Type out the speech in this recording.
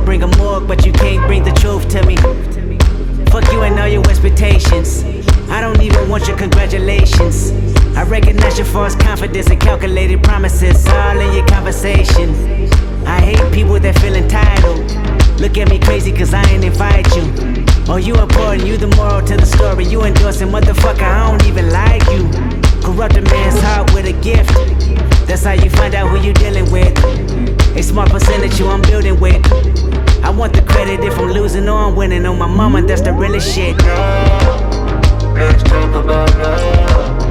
bring a morgue, but you can't bring the truth to me. Fuck you and all your expectations. I don't even want your congratulations. I recognize your false confidence and calculated promises all in your conversation. I hate people that feel entitled. Look at me crazy cause I ain't invite you. Oh, you important, you the moral to the story. You endorsing, motherfucker, I don't even like you. Corrupt a man's heart with a gift. That's how you find out who you dealing with. A smart percentage you I'm building with. I want the credit if I'm losing or I'm winning. On my mama, that's the realest shit. Let's talk about love.